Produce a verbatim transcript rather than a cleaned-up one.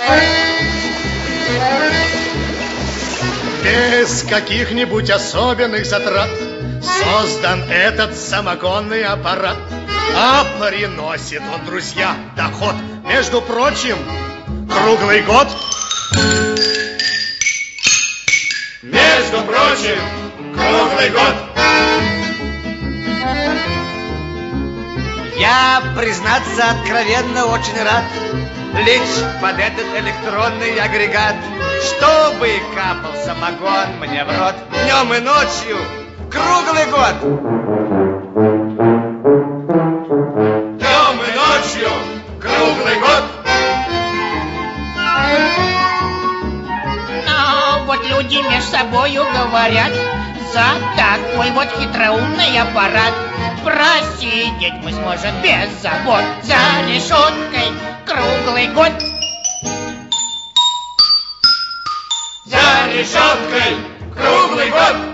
Без каких-нибудь особенных затрат создан этот самогонный аппарат. А приносит он, друзья, доход, между прочим, круглый год. Между прочим, круглый год. Я, признаться, откровенно очень рад лечь под этот электронный агрегат, чтобы капал самогон мне в рот днем и ночью круглый год. Днем и ночью круглый год. Ну, вот люди между собою говорят, за такой вот хитроумный аппарат просидеть мы сможем без забот за решеткой круглый год. За решеткой круглый год.